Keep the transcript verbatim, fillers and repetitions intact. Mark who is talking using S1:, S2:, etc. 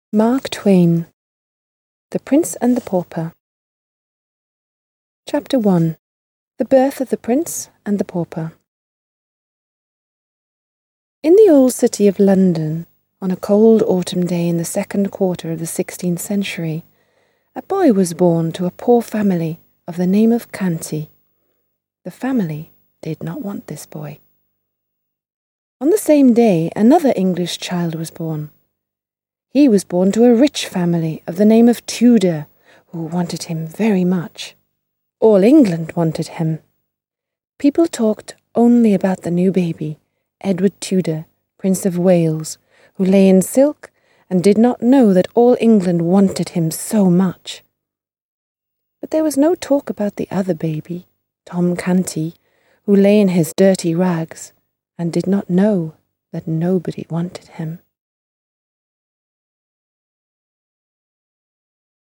S1: Mark Twain, The Prince and the Pauper. Chapter one. The Birth of the Prince and the Pauper. In the old city of London, on a cold autumn day in the second quarter of the sixteenth century, a boy was born to a poor family of the name of Canty. The family did not want this boy. On the same day, another English child was born. He was born to a rich family of the name of Tudor, who wanted him very much. All England wanted him. People talked only about the new baby, Edward Tudor, Prince of Wales, who lay in silk and did not know that all England wanted him so much. But there was no talk about the other baby, Tom Canty, who lay in his dirty rags and did not know that nobody wanted him.